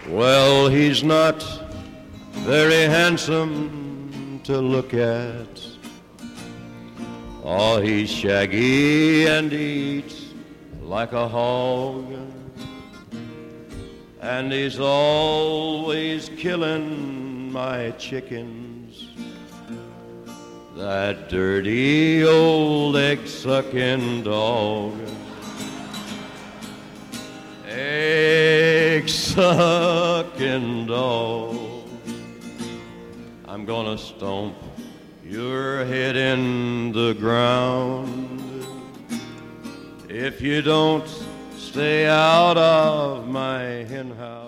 Well, he's not very handsome to look at. Oh, he's shaggy and eats like a hog. And he's always killing my chickens. That dirty old egg-sucking dog. Egg-sucking dog. I'm gonna stomp your head in the ground if you don't stay out of my hen house.